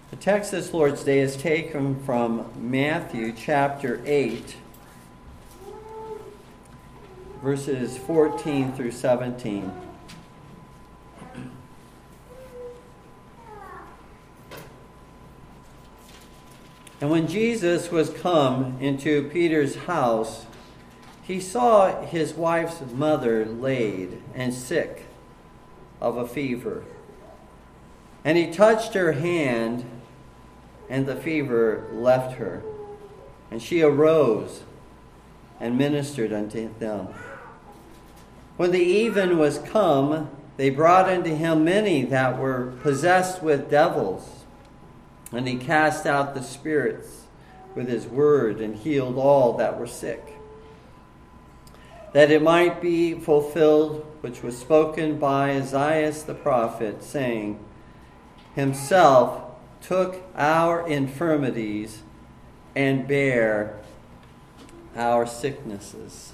The text this Lord's Day is taken from Matthew chapter 8, verses 14 through 17. And when Jesus was come into Peter's house, he saw his wife's mother laid and sick of a fever. And he touched her hand, and the fever left her. And she arose and ministered unto them. When the even was come, they brought unto him many that were possessed with devils. And he cast out the spirits with his word, and healed all that were sick, that it might be fulfilled which was spoken by Isaiah the prophet, saying, Himself took our infirmities and bare our sicknesses.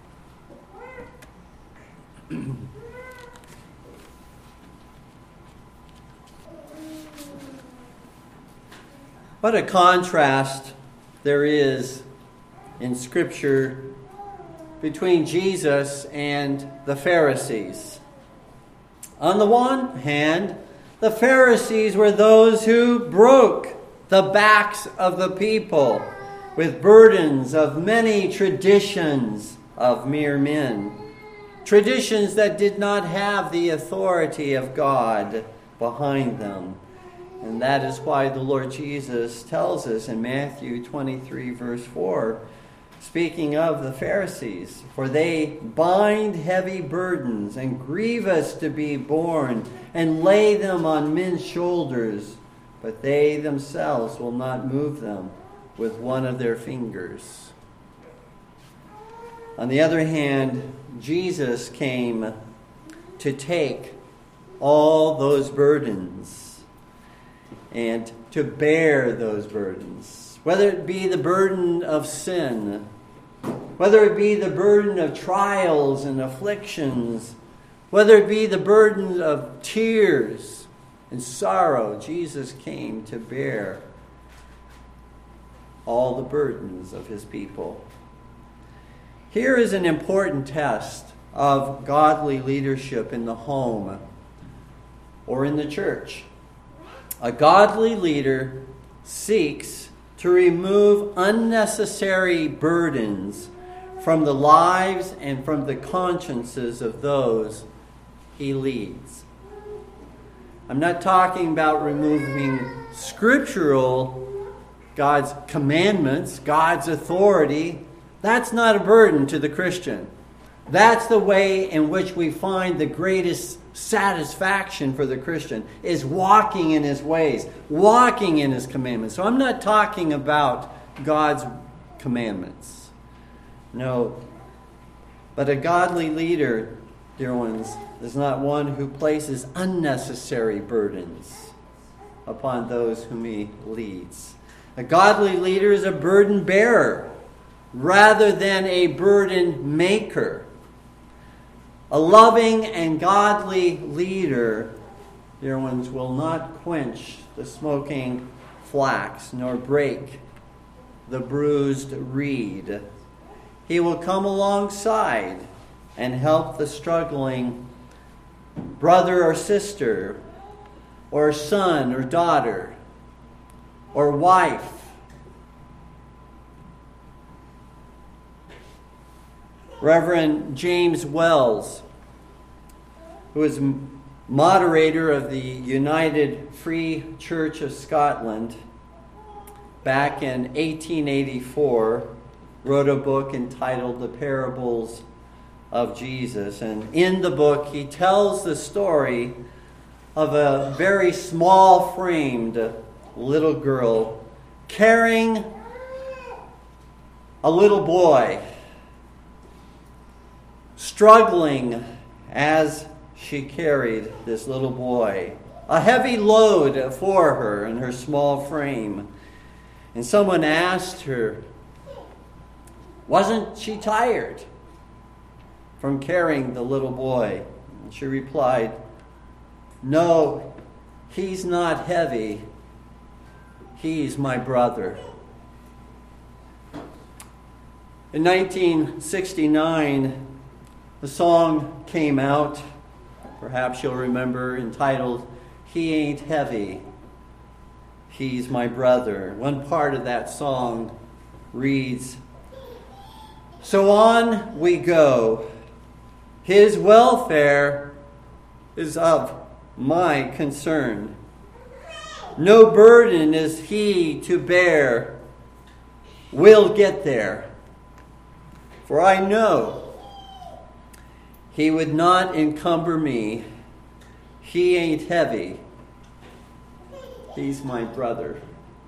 What a contrast there is in Scripture between Jesus and the Pharisees. On the one hand, the Pharisees were those who broke the backs of the people with burdens of many traditions of mere men. Traditions that did not have the authority of God behind them. And that is why the Lord Jesus tells us in Matthew 23, verse 4, speaking of the Pharisees, for they bind heavy burdens and grievous to be borne, and lay them on men's shoulders, but they themselves will not move them with one of their fingers. On the other hand, Jesus came to take all those burdens and to bear those burdens, whether it be the burden of sin, whether it be the burden of trials and afflictions, whether it be the burden of tears and sorrow. Jesus came to bear all the burdens of his people. Here is an important test of godly leadership in the home or in the church. A godly leader seeks to remove unnecessary burdens from the lives and from the consciences of those he leads. I'm not talking about removing God's commandments, God's authority. That's not a burden to the Christian. That's the way in which we find the greatest satisfaction for the Christian, is walking in his ways, walking in his commandments. So I'm not talking about God's commandments. No. But a godly leader, dear ones, is not one who places unnecessary burdens upon those whom he leads. A godly leader is a burden bearer rather than a burden maker. A loving and godly leader, dear ones, will not quench the smoking flax nor break the bruised reed. He will come alongside and help the struggling brother or sister, or son or daughter, or wife. Reverend James Wells, who is moderator of the United Free Church of Scotland, back in 1884, wrote a book entitled The Parables of Jesus. And in the book, he tells the story of a very small-framed little girl carrying a little boy, struggling as she carried this little boy, a heavy load for her in her small frame. And someone asked her, wasn't she tired from carrying the little boy? And she replied, no, he's not heavy, He's my brother. In 1969, the song came out, perhaps you'll remember, entitled, He Ain't Heavy, He's My Brother. One part of that song reads, so on we go. His welfare is of my concern. No burden is he to bear. We'll get there. For I know he would not encumber me. He ain't heavy. He's my brother.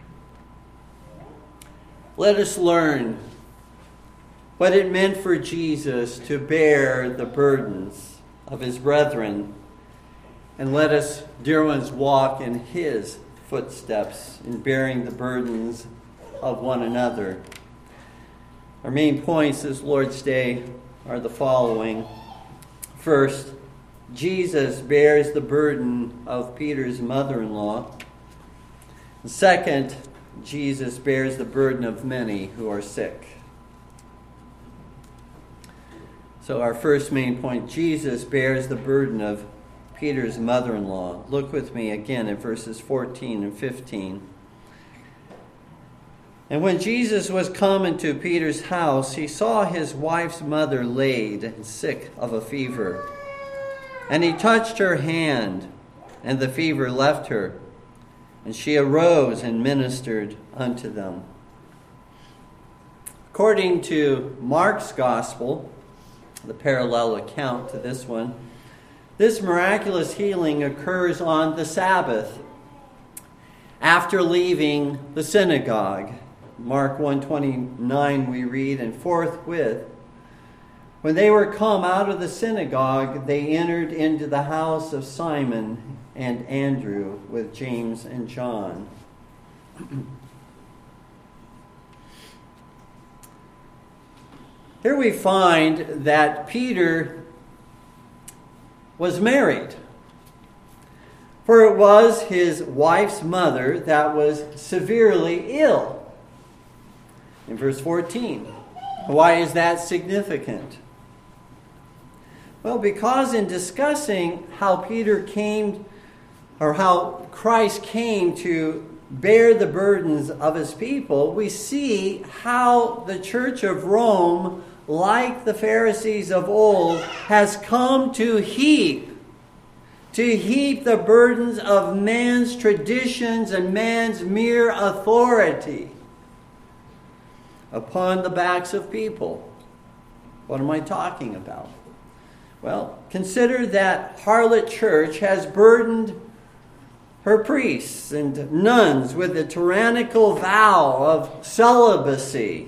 Let us learn what it meant for Jesus to bear the burdens of his brethren. And let us, dear ones, walk in his footsteps in bearing the burdens of one another. Our main points this Lord's Day are the following. First, Jesus bears the burden of Peter's mother-in-law. Second, Jesus bears the burden of many who are sick. So our first main point, Jesus bears the burden of Peter's mother-in-law. Look with me again at verses 14 and 15. And when Jesus was come into Peter's house, he saw his wife's mother laid and sick of a fever. And he touched her hand, and the fever left her. And she arose and ministered unto them. According to Mark's Gospel, the parallel account to this one, this miraculous healing occurs on the Sabbath after leaving the synagogue. Mark 1:29 we read, and forthwith, when they were come out of the synagogue, they entered into the house of Simon and Andrew with James and John. Here we find that Peter was married, for it was his wife's mother that was severely ill. In verse 14. Why is that significant? Well, because in discussing how Peter came, or how Christ came to bear the burdens of his people, we see how the Church of Rome, like the Pharisees of old, has come to heap the burdens of man's traditions and man's mere authority upon the backs of people. What am I talking about? Well, consider that harlot church has burdened her priests and nuns with the tyrannical vow of celibacy.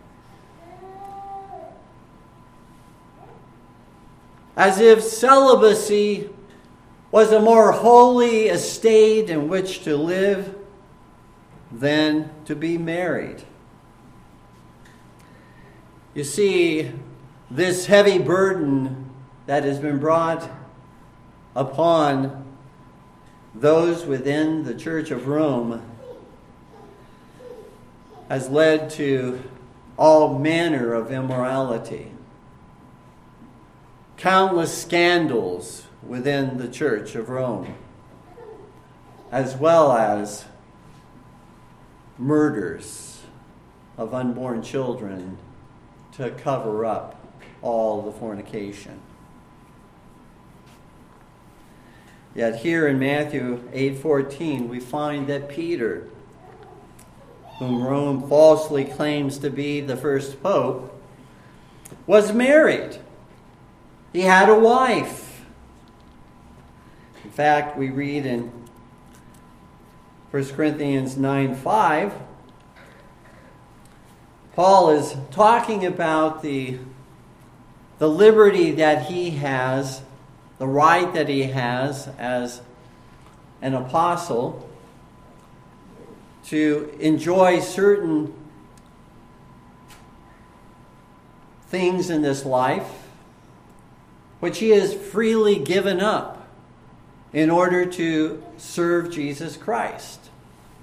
As if celibacy was a more holy estate in which to live than to be married. You see, this heavy burden that has been brought upon those within the Church of Rome has led to all manner of immorality. Countless scandals within the Church of Rome, as well as murders of unborn children to cover up all the fornication. Yet here in Matthew 8:14, we find that Peter, whom Rome falsely claims to be the first pope, was married. He had a wife. In fact, we read in 1 Corinthians 9:5, Paul is talking about the liberty that he has, the right that he has as an apostle to enjoy certain things in this life, which he has freely given up in order to serve Jesus Christ.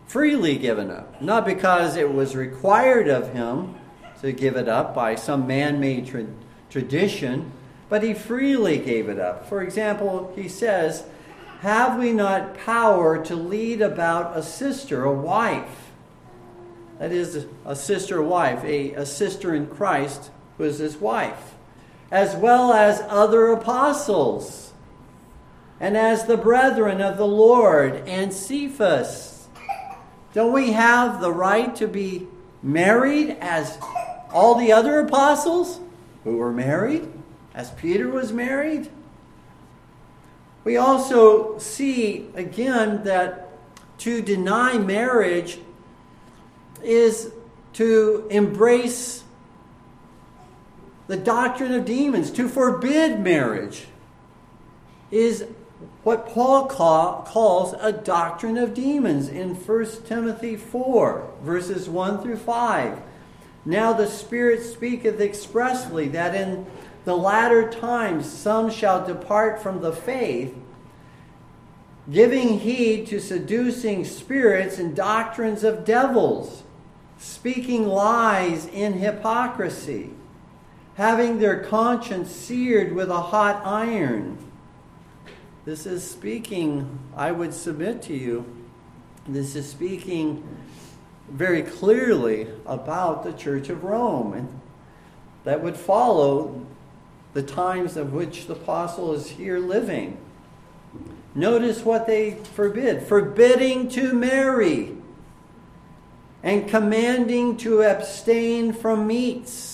freely given up. Not because it was required of him to give it up by some man-made tradition, but he freely gave it up. For example, he says, "Have we not power to lead about a sister, a wife?" That is, a sister, wife, a sister in Christ who is his wife, as well as other apostles, and as the brethren of the Lord and Cephas. Don't we have the right to be married as all the other apostles who were married, as Peter was married? We also see again that to deny marriage is to embrace the doctrine of demons. To forbid marriage is what Paul calls a doctrine of demons in 1 Timothy 4, verses 1 through 5. "Now the Spirit speaketh expressly that in the latter times some shall depart from the faith, giving heed to seducing spirits and doctrines of devils, speaking lies in hypocrisy, having their conscience seared with a hot iron." This is speaking, I would submit to you, this is speaking very clearly about the Church of Rome. And that would follow the times of which the apostle is here living. Notice what they forbid. Forbidding to marry and commanding to abstain from meats,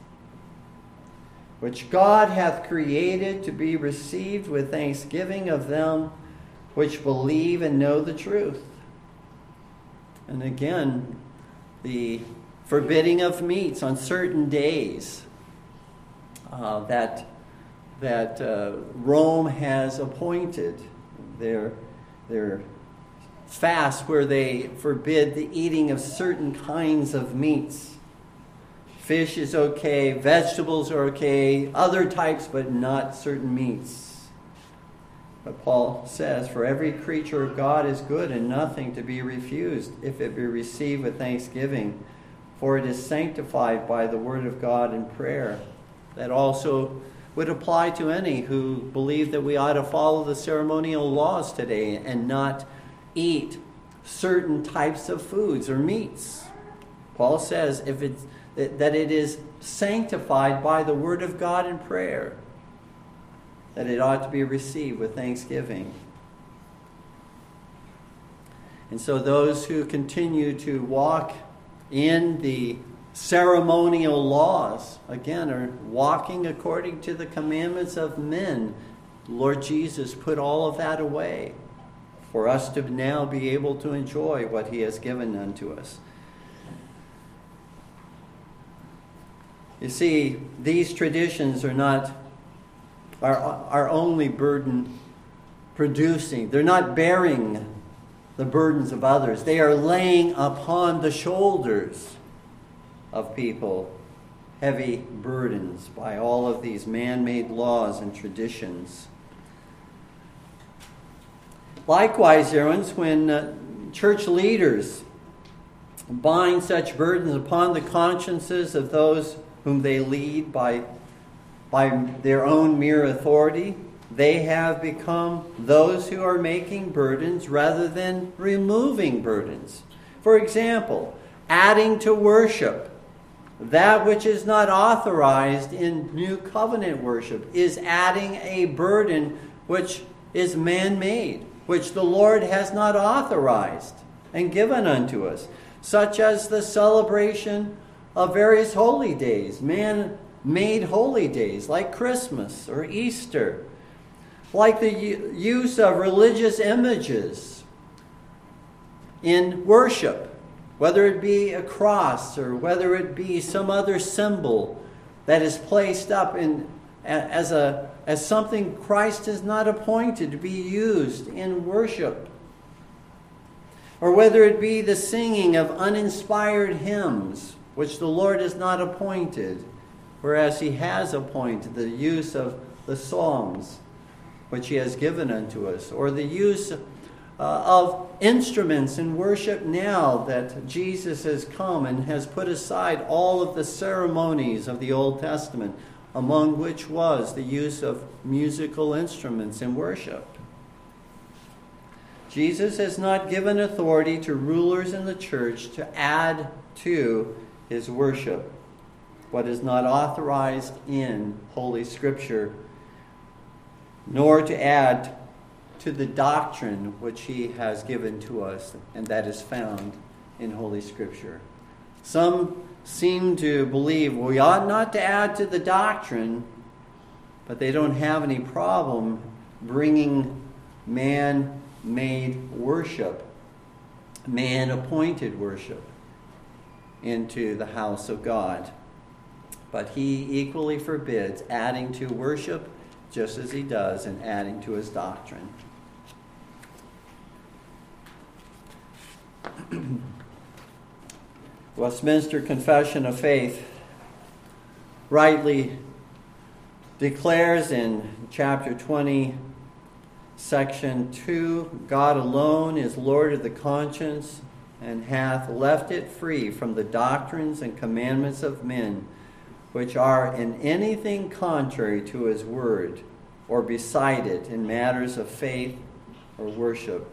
which God hath created to be received with thanksgiving of them which believe and know the truth. And again, the forbidding of meats on certain days that Rome has appointed. Their fast where they forbid the eating of certain kinds of meats. Fish is okay, vegetables are okay, other types, but not certain meats. But Paul says, "For every creature of God is good and nothing to be refused, if it be received with thanksgiving, for it is sanctified by the word of God and prayer." That also would apply to any who believe that we ought to follow the ceremonial laws today and not eat certain types of foods or meats. Paul says that it is sanctified by the word of God and prayer, that it ought to be received with thanksgiving. And so those who continue to walk in the ceremonial laws, again, are walking according to the commandments of men. Lord Jesus put all of that away for us to now be able to enjoy what he has given unto us. You see, these traditions are not our only burden producing. They're not bearing the burdens of others. They are laying upon the shoulders of people heavy burdens by all of these man-made laws and traditions. Likewise, when church leaders bind such burdens upon the consciences of those whom they lead by their own mere authority, they have become those who are making burdens rather than removing burdens. For example, adding to worship that which is not authorized in New Covenant worship is adding a burden which is man-made, which the Lord has not authorized and given unto us, such as the celebration of various holy days, man-made holy days like Christmas or Easter, like the use of religious images in worship, whether it be a cross or whether it be some other symbol that is placed up as something Christ has not appointed to be used in worship. Or whether it be the singing of uninspired hymns, which the Lord has not appointed, whereas he has appointed the use of the psalms, which he has given unto us, or the use of instruments in worship now that Jesus has come and has put aside all of the ceremonies of the Old Testament, among which was the use of musical instruments in worship. Jesus has not given authority to rulers in the church to add to his worship what is not authorized in Holy Scripture, nor to add to the doctrine which he has given to us, and that is found in Holy Scripture. Some seem to believe we ought not to add to the doctrine, but they don't have any problem bringing man-made worship, man-appointed worship, into the house of God. But he equally forbids adding to worship, just as he does in adding to his doctrine. Westminster Confession of Faith rightly declares in chapter 20, section 2, God alone is Lord of the conscience, and hath left it free from the doctrines and commandments of men, which are in anything contrary to his word, or beside it in matters of faith or worship.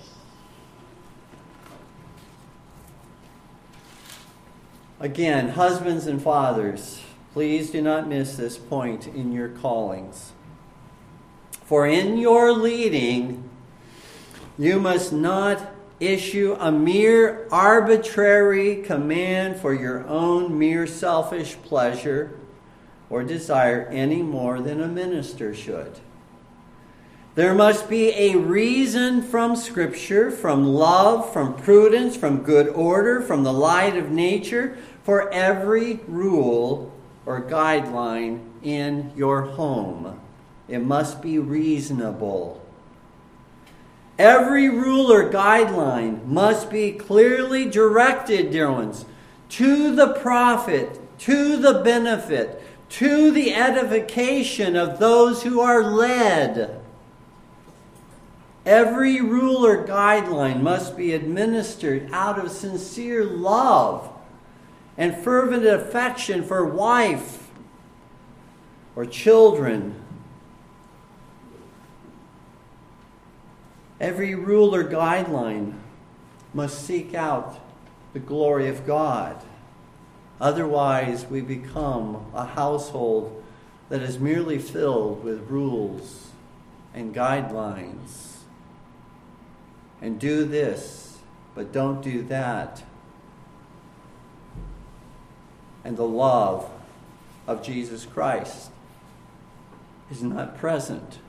Again, husbands and fathers, please do not miss this point in your callings. For in your leading, you must not issue a mere arbitrary command for your own mere selfish pleasure or desire any more than a minister should. There must be a reason from Scripture, from love, from prudence, from good order, from the light of nature, for every rule or guideline in your home. It must be reasonable. Every rule or guideline must be clearly directed, dear ones, to the profit, to the benefit, to the edification of those who are led. Every rule or guideline must be administered out of sincere love and fervent affection for wife or children. Every rule or guideline must seek out the glory of God. Otherwise, we become a household that is merely filled with rules and guidelines. And do this, but don't do that. And the love of Jesus Christ is not present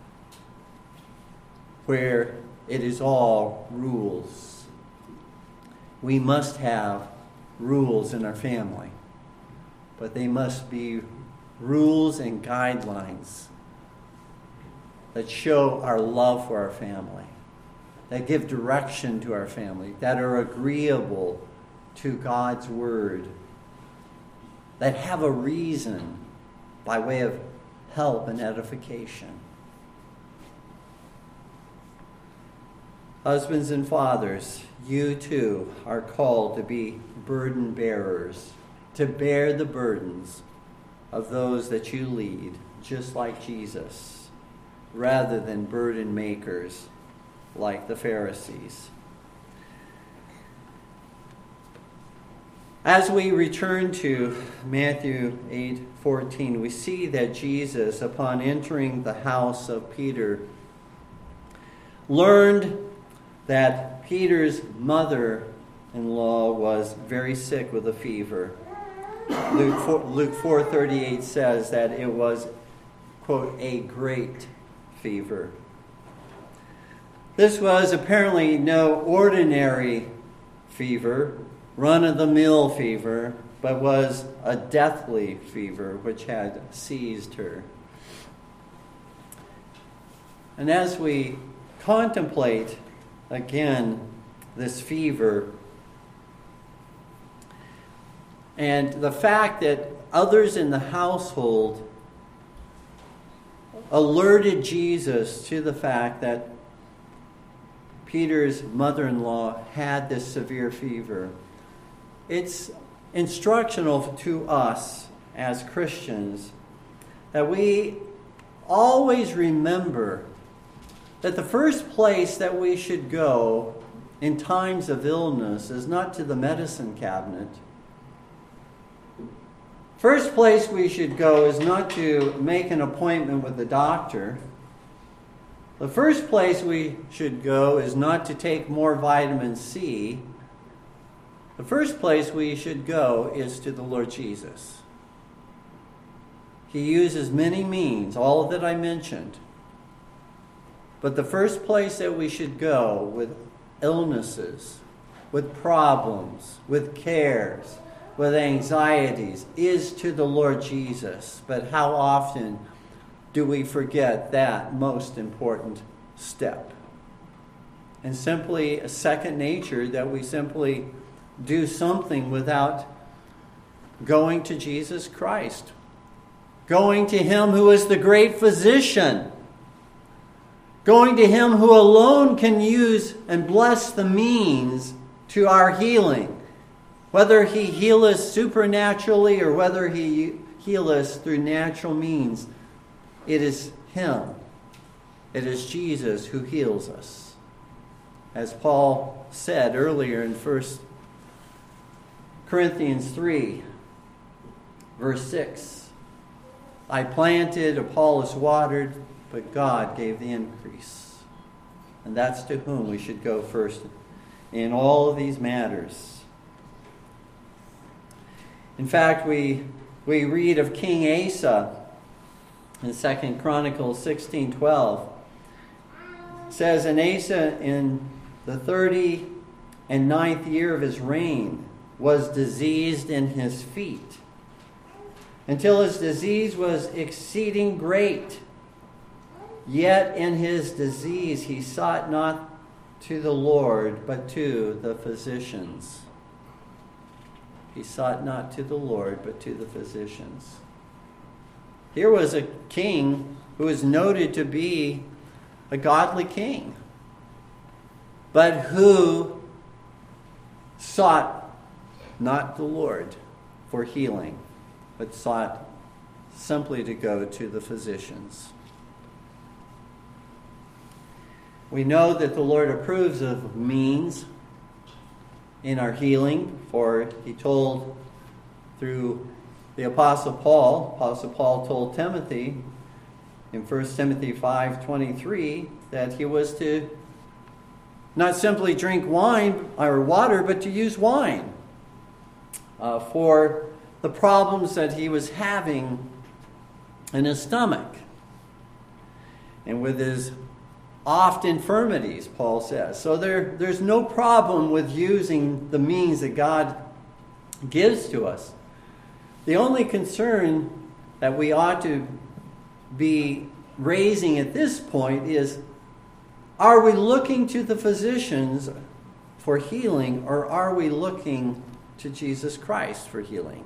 where it is all rules. We must have rules in our family, but they must be rules and guidelines that show our love for our family, that give direction to our family, that are agreeable to God's word, that have a reason by way of help and edification. Husbands and fathers, you too are called to be burden bearers, to bear the burdens of those that you lead, just like Jesus, rather than burden makers like the Pharisees. As we return to Matthew 8:14, we see that Jesus, upon entering the house of Peter, learned that Peter's mother-in-law was very sick with a fever. Luke 4:38 says that it was, quote, a great fever. This was apparently no ordinary fever, run-of-the-mill fever, but was a deathly fever which had seized her. And as we contemplate again this fever and the fact that others in the household alerted Jesus to the fact that Peter's mother-in-law had this severe fever. It's instructional to us as Christians that we always remember that the first place that we should go in times of illness is not to the medicine cabinet. First place we should go is not to make an appointment with the doctor. The first place we should go is not to take more vitamin C. The first place we should go is to the Lord Jesus. He uses many means, all that I mentioned. But the first place that we should go with illnesses, with problems, with cares, with anxieties, is to the Lord Jesus. But how often do we forget that most important step? And simply a second nature that we simply do something without going to Jesus Christ. Going to Him who is the great physician. Going to Him who alone can use and bless the means to our healing. Whether He heal us supernaturally or whether He heal us through natural means, it is Him. It is Jesus who heals us. As Paul said earlier in 1 Corinthians 3, verse 6, I planted, Apollos watered, but God gave the increase. And that's to whom we should go first in all of these matters. In fact, we read of King Asa in 2 Chronicles 16:12. It says, and Asa in the 39th year of his reign was diseased in his feet, until his disease was exceeding great. Yet in his disease he sought not to the Lord, but to the physicians. He sought not to the Lord, but to the physicians. Here was a king who is noted to be a godly king, but who sought not the Lord for healing, but sought simply to go to the physicians. We know that the Lord approves of means in our healing, for He told through the Apostle Paul told Timothy in 1 Timothy 5:23 that he was to not simply drink wine or water, but to use wine for the problems that he was having in his stomach and with his oft infirmities, Paul says. So there's no problem with using the means that God gives to us. The only concern that we ought to be raising at this point is, are we looking to the physicians for healing, or are we looking to Jesus Christ for healing?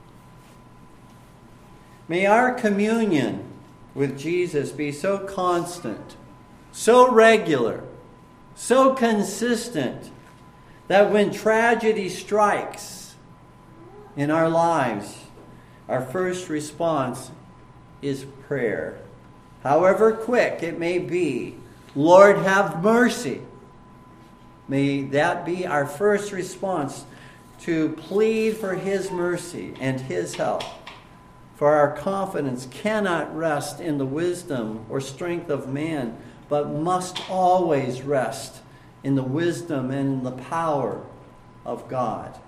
May our communion with Jesus be so constant, so regular, so consistent, that when tragedy strikes in our lives, our first response is prayer. However quick it may be, Lord, have mercy. May that be our first response, to plead for His mercy and His help. For our confidence cannot rest in the wisdom or strength of man, but must always rest in the wisdom and in the power of God.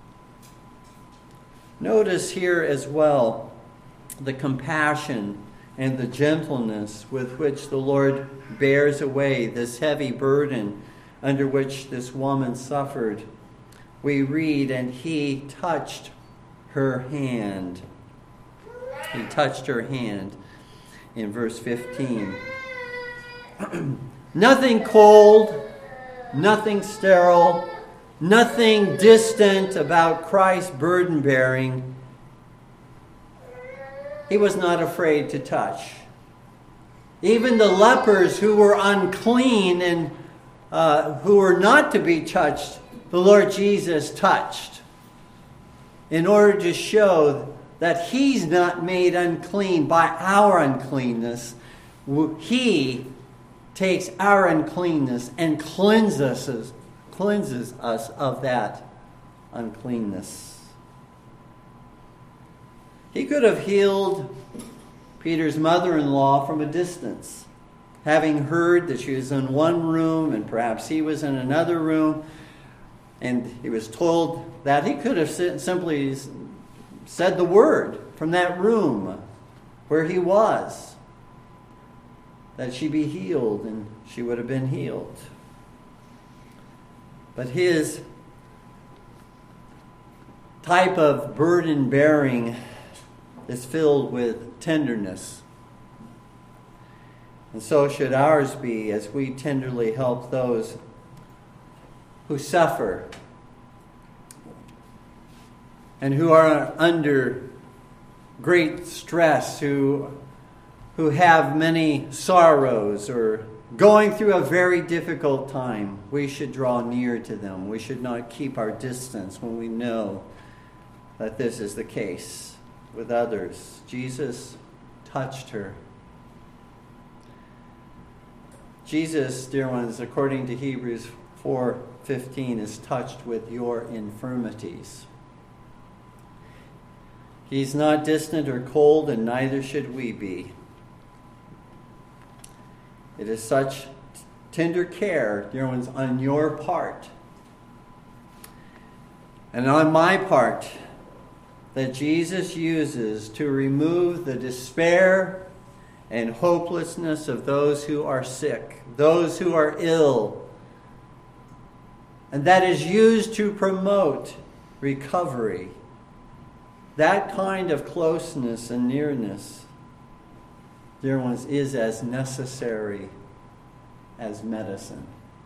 Notice here as well the compassion and the gentleness with which the Lord bears away this heavy burden under which this woman suffered. We read, and He touched her hand. He touched her hand in verse 15. Nothing cold, nothing sterile, nothing distant about Christ's burden bearing. He was not afraid to touch. Even the lepers who were unclean and who were not to be touched, the Lord Jesus touched, in order to show that He's not made unclean by our uncleanness. He takes our uncleanness and cleanses us of that uncleanness. He could have healed Peter's mother-in-law from a distance, having heard that she was in one room and perhaps he was in another room, and he was told that. He could have simply said the word from that room where he was, that she be healed, and she would have been healed. But his type of burden bearing is filled with tenderness. And so should ours be, as we tenderly help those who suffer and who are under great stress, who have many sorrows or going through a very difficult time. We should draw near to them. We should not keep our distance when we know that this is the case with others. Jesus touched her. Jesus, dear ones, according to Hebrews 4:15, is touched with your infirmities. He's not distant or cold, and neither should we be. It is such tender care, dear ones, on your part and on my part that Jesus uses to remove the despair and hopelessness of those who are sick, those who are ill, and that is used to promote recovery. That kind of closeness and nearness, dear ones, is as necessary as medicine.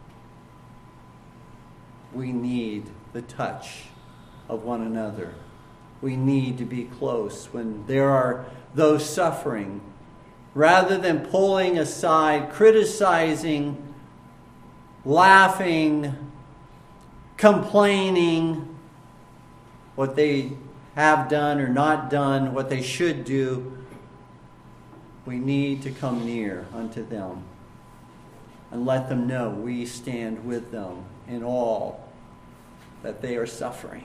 We need the touch of one another. We need to be close when there are those suffering, rather than pulling aside, criticizing, laughing, complaining what they have done or not done, what they should do. We need to come near unto them and let them know we stand with them in all that they are suffering.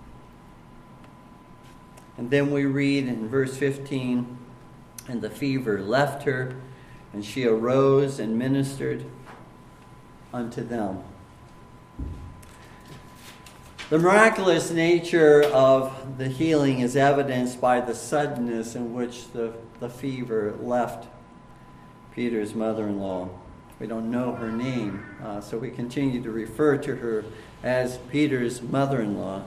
And then we read in verse 15, and the fever left her, and she arose and ministered unto them. The miraculous nature of the healing is evidenced by the suddenness in which the fever left Peter's mother-in-law. We don't know her name, so we continue to refer to her as Peter's mother-in-law.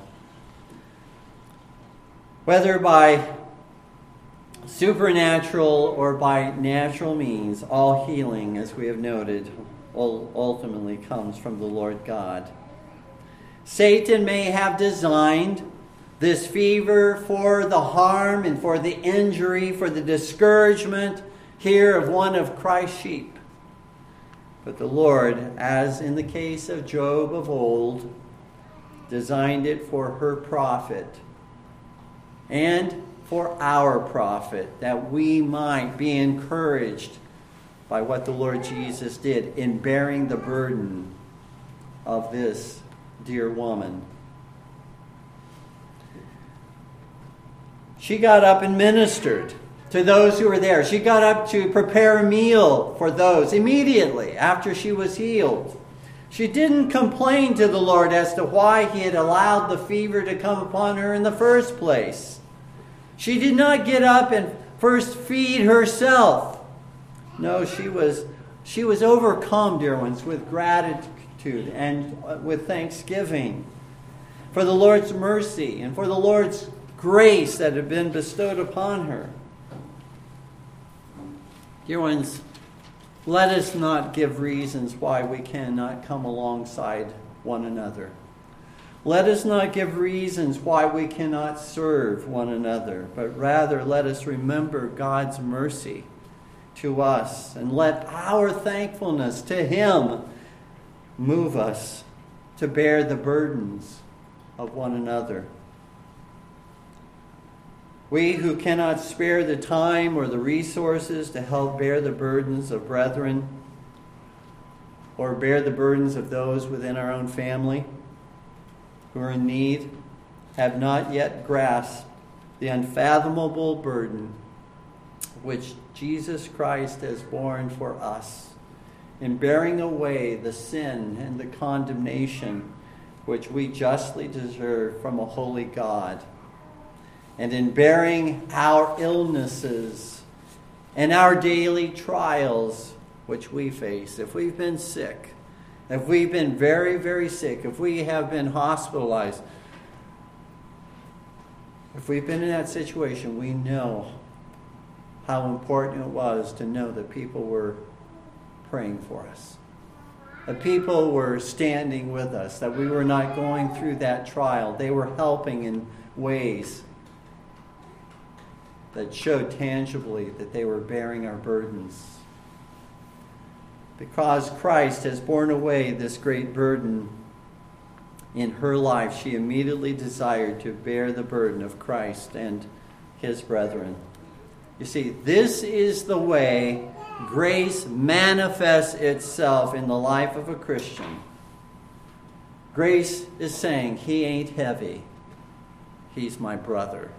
Whether by supernatural or by natural means, all healing, as we have noted, ultimately comes from the Lord God. Satan may have designed this fever for the harm and for the injury, for the discouragement here of one of Christ's sheep. But the Lord, as in the case of Job of old, designed it for her profit and for our profit, that we might be encouraged by what the Lord Jesus did in bearing the burden of this dear woman. She got up and ministered to those who were there. She got up to prepare a meal for those immediately after she was healed. She didn't complain to the Lord as to why He had allowed the fever to come upon her in the first place. She did not get up and first feed herself. No, she was overcome, dear ones, with gratitude and with thanksgiving for the Lord's mercy and for the Lord's grace that had been bestowed upon her. Dear ones, let us not give reasons why we cannot come alongside one another. Let us not give reasons why we cannot serve one another, but rather let us remember God's mercy to us and let our thankfulness to Him move us to bear the burdens of one another. We who cannot spare the time or the resources to help bear the burdens of brethren or bear the burdens of those within our own family who are in need, have not yet grasped the unfathomable burden which Jesus Christ has borne for us in bearing away the sin and the condemnation which we justly deserve from a holy God, and in bearing our illnesses and our daily trials which we face. If we've been sick, if we've been very, very sick, if we have been hospitalized, if we've been in that situation, we know how important it was to know that people were praying for us, that people were standing with us, that we were not going through that trial. They were helping in ways that showed tangibly that they were bearing our burdens. Because Christ has borne away this great burden in her life, she immediately desired to bear the burden of Christ and his brethren. You see, this is the way grace manifests itself in the life of a Christian. Grace is saying, he ain't heavy. He's my brother.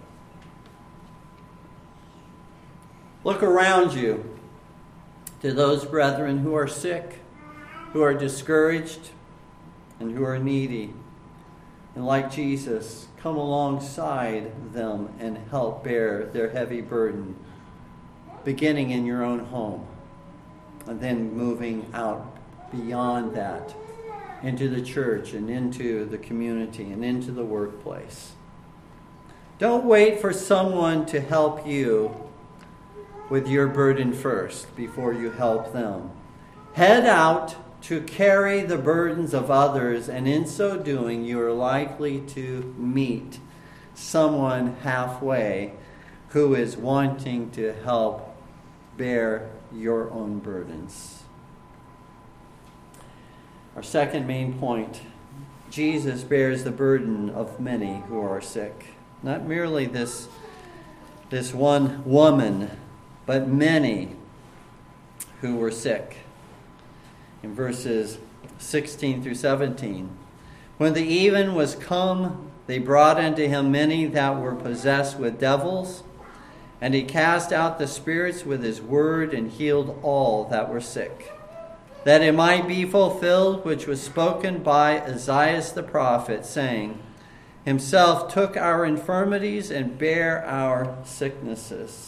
Look around you to those brethren who are sick, who are discouraged, and who are needy. And like Jesus, come alongside them and help bear their heavy burden, beginning in your own home, and then moving out beyond that into the church and into the community and into the workplace. Don't wait for someone to help you with your burden first before you help them. Head out to carry the burdens of others, and in so doing, you are likely to meet someone halfway who is wanting to help bear your own burdens. Our second main point, Jesus bears the burden of many who are sick. Not merely this one woman, but many who were sick. In verses 16 through 17. When the even was come, they brought unto him many that were possessed with devils, and he cast out the spirits with his word and healed all that were sick, that it might be fulfilled which was spoken by Isaiah the prophet, saying, himself took our infirmities and bare our sicknesses.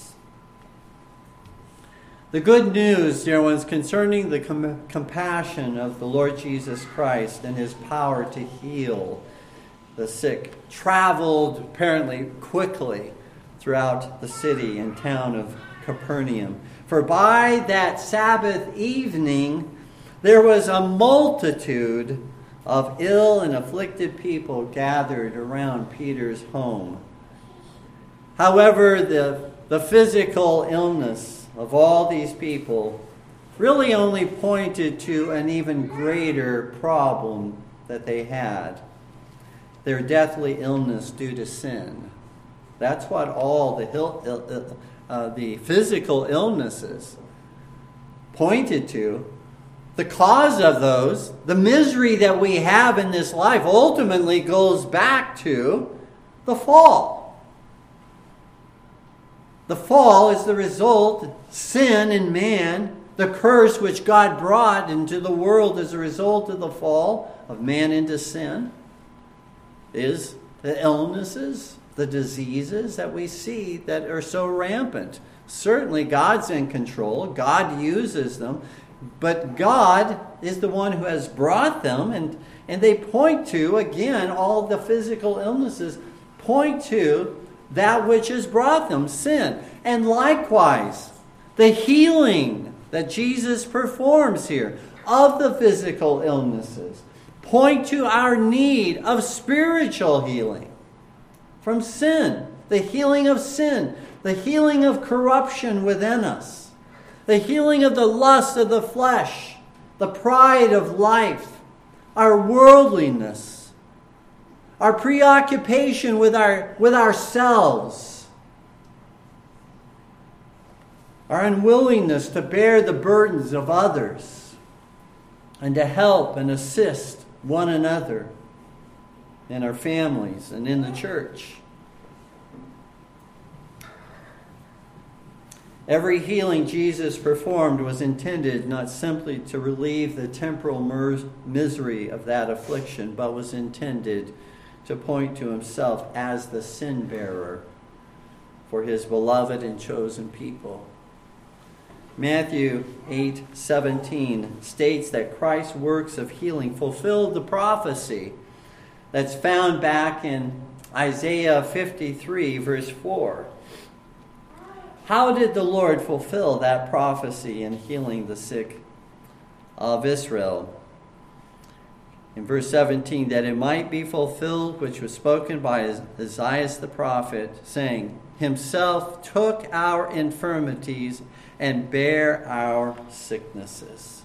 The good news, dear ones, concerning the compassion of the Lord Jesus Christ and his power to heal the sick traveled apparently quickly throughout the city and town of Capernaum. For by that Sabbath evening, there was a multitude of ill and afflicted people gathered around Peter's home. However, the physical illness of all these people really only pointed to an even greater problem that they had. Their deathly illness due to sin. That's what all the physical illnesses pointed to. The cause of those, the misery that we have in this life, ultimately goes back to the fall. The fall is the result, sin in man, the curse which God brought into the world as a result of the fall of man into sin, is the illnesses, the diseases that we see that are so rampant. Certainly God's in control. God uses them. But God is the one who has brought them. And they point to, again, all the physical illnesses point to that which has brought them, sin. And likewise, the healing that Jesus performs here of the physical illnesses point to our need of spiritual healing from sin, the healing of sin, the healing of corruption within us, the healing of the lust of the flesh, the pride of life, our worldliness, our preoccupation with ourselves, our unwillingness to bear the burdens of others and to help and assist one another in our families and in the church. Every healing Jesus performed was intended not simply to relieve the temporal misery of that affliction, but was intended to point to himself as the sin bearer for his beloved and chosen people. Matthew 8:17 states that Christ's works of healing fulfilled the prophecy that's found back in Isaiah 53, verse 4. How did the Lord fulfill that prophecy in healing the sick of Israel? In verse 17, that it might be fulfilled which was spoken by Isaiah the prophet, saying, Himself took our infirmities and bare our sicknesses.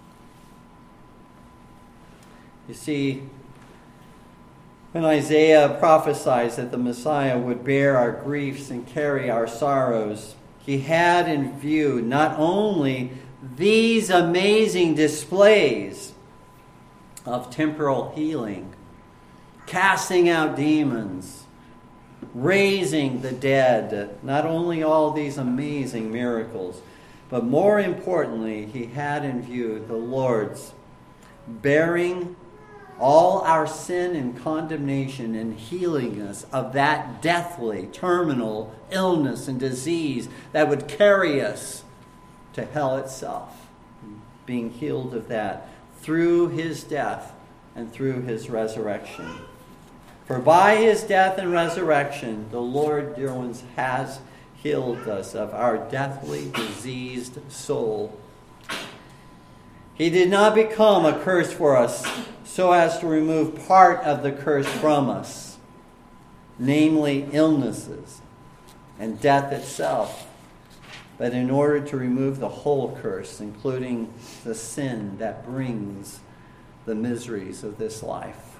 You see, when Isaiah prophesied that the Messiah would bear our griefs and carry our sorrows, he had in view not only these amazing displays of temporal healing, casting out demons, raising the dead, not only all these amazing miracles, but more importantly, he had in view the Lord's bearing all our sin and condemnation and healing us of that deathly, terminal illness and disease that would carry us to hell itself. Being healed of that through his death and through his resurrection. For by his death and resurrection, the Lord, dear ones, has healed us of our deathly, diseased soul. He did not become a curse for us so as to remove part of the curse from us, namely illnesses and death itself, but in order to remove the whole curse, including the sin that brings the miseries of this life.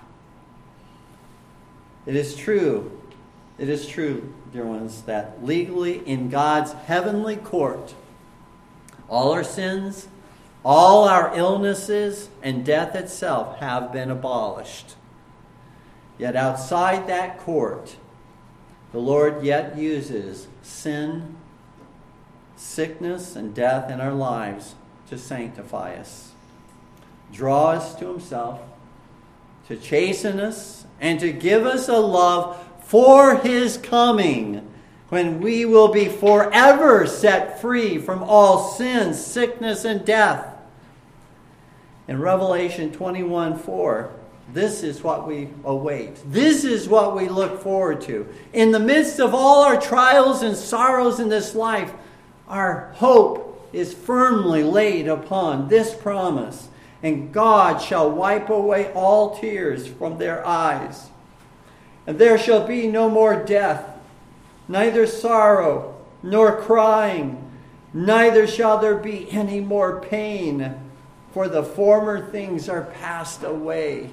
It is true, dear ones, that legally in God's heavenly court, all our sins, all our illnesses, and death itself have been abolished. Yet outside that court, the Lord yet uses sin, sickness, and death in our lives to sanctify us, draw us to himself, to chasten us, and to give us a love for his coming, when we will be forever set free from all sin, sickness, and death. In Revelation 21:4, this is what we await. This is what we look forward to. In the midst of all our trials and sorrows in this life, our hope is firmly laid upon this promise. And God shall wipe away all tears from their eyes. And there shall be no more death, neither sorrow, nor crying, neither shall there be any more pain, for the former things are passed away.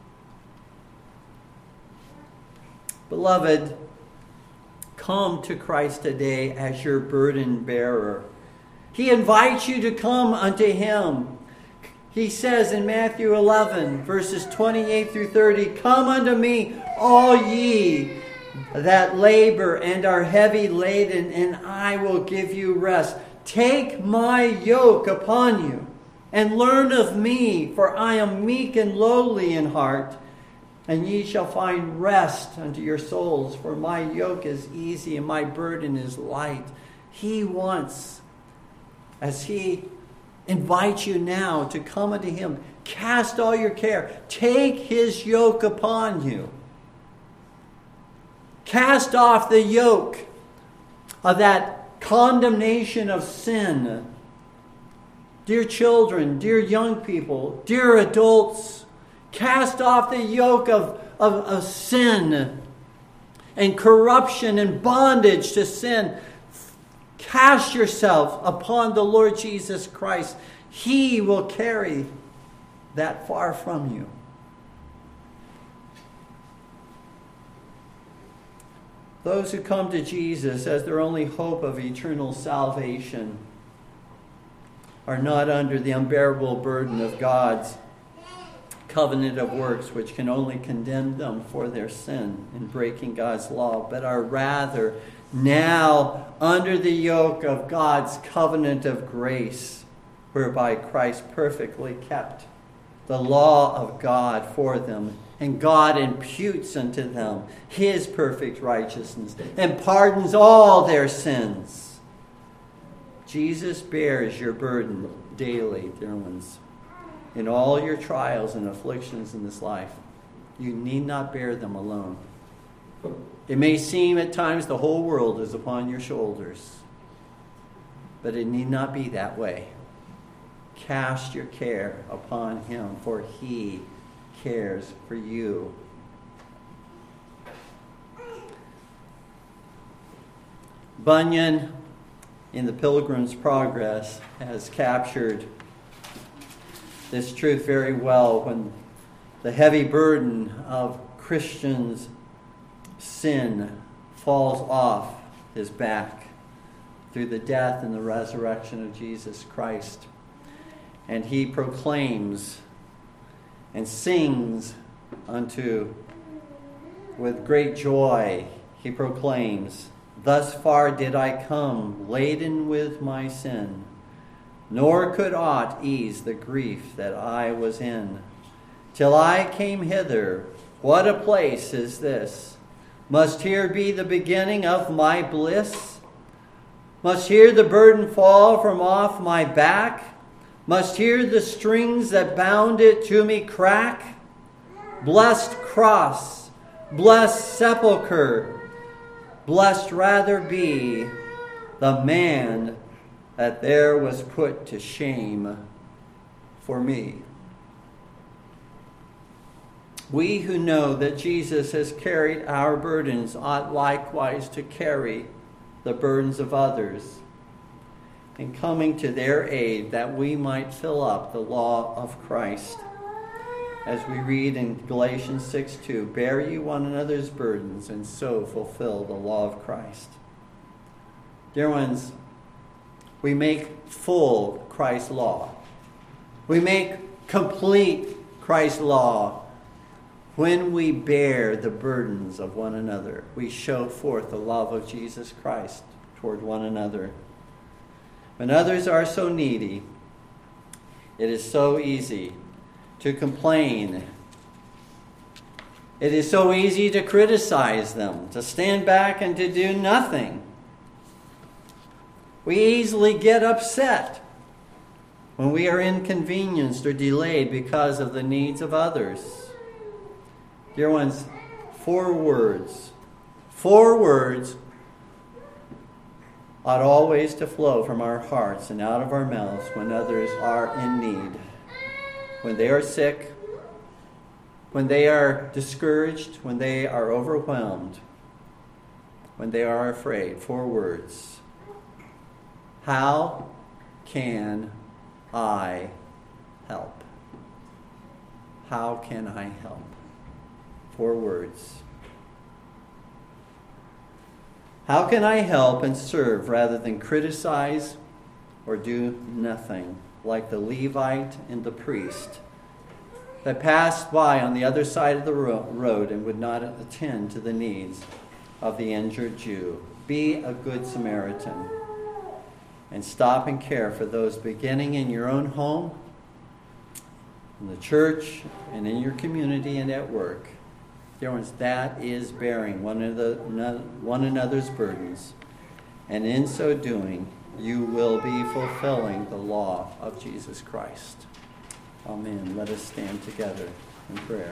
Beloved, come to Christ today as your burden bearer. He invites you to come unto him. He says in Matthew 11, verses 28 through 30, Come unto me, all ye that labor and are heavy laden, and I will give you rest. Take my yoke upon you, and learn of me, for I am meek and lowly in heart, and ye shall find rest unto your souls, for my yoke is easy and my burden is light. He wants, as he invites you now to come unto him, cast all your care. Take his yoke upon you. Cast off the yoke of that condemnation of sin. Dear children, dear young people, dear adults, cast off the yoke of sin and corruption and bondage to sin. Cast yourself upon the Lord Jesus Christ. He will carry that far from you. Those who come to Jesus as their only hope of eternal salvation are not under the unbearable burden of God's covenant of works, which can only condemn them for their sin in breaking God's law, but are rather now under the yoke of God's covenant of grace, whereby Christ perfectly kept the law of God for them, and God imputes unto them his perfect righteousness and pardons all their sins. Jesus bears your burden daily, dear ones. In all your trials and afflictions in this life, you need not bear them alone. It may seem at times the whole world is upon your shoulders, but it need not be that way. Cast your care upon him, for he cares for you. Bunyan, in The Pilgrim's Progress, has captured this truth very well when the heavy burden of Christians' sin falls off his back through the death and the resurrection of Jesus Christ. And he proclaims and sings with great joy, he proclaims, "Thus far did I come, laden with my sin, nor could aught ease the grief that I was in. Till I came hither, what a place is this? Must here be the beginning of my bliss? Must here the burden fall from off my back? Must here the strings that bound it to me crack? Blessed cross, blessed sepulchre, blessed rather be the man that there was put to shame for me." We who know that Jesus has carried our burdens ought likewise to carry the burdens of others, and coming to their aid that we might fill up the law of Christ. As we read in Galatians 6:2, "Bear ye one another's burdens, and so fulfill the law of Christ." Dear ones, we make full Christ's law. We make complete Christ's law when we bear the burdens of one another. We show forth the love of Jesus Christ toward one another. When others are so needy, it is so easy to complain. It is so easy to criticize them, to stand back and to do nothing. We easily get upset when we are inconvenienced or delayed because of the needs of others. Dear ones, four words ought always to flow from our hearts and out of our mouths when others are in need. When they are sick, when they are discouraged, when they are overwhelmed, when they are afraid. 4 words. How can I help? How can I help? 4 words. How can I help and serve rather than criticize or do nothing, like the Levite and the priest that passed by on the other side of the road and would not attend to the needs of the injured Jew? Be a good Samaritan and stop and care for those beginning in your own home, in the church, and in your community and at work. Dear ones, that is bearing one another's burdens. And in so doing, you will be fulfilling the law of Jesus Christ. Amen. Let us stand together in prayer.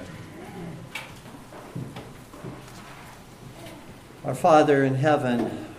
Our Father in heaven,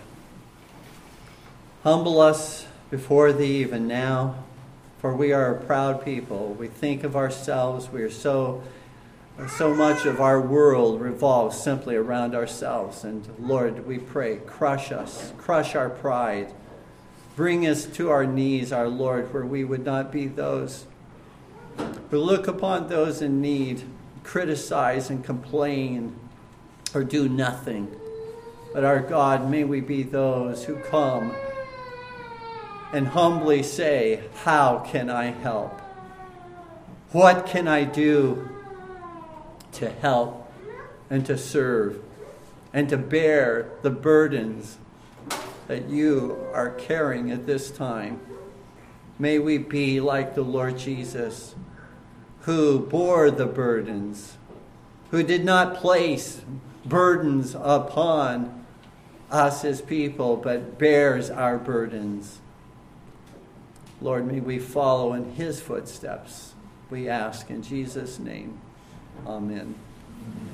humble us before Thee even now, for we are a proud people. We think of ourselves. We are so much of our world revolves simply around ourselves. And Lord, we pray, crush us, crush our pride. Bring us to our knees, our Lord, where we would not be those who look upon those in need, criticize and complain, or do nothing. But our God, may we be those who come and humbly say, how can I help? What can I do to help and to serve and to bear the burdens that you are carrying at this time? May we be like the Lord Jesus, who bore the burdens, who did not place burdens upon us as people, but bears our burdens. Lord, may we follow in his footsteps, we ask in Jesus' name. Amen.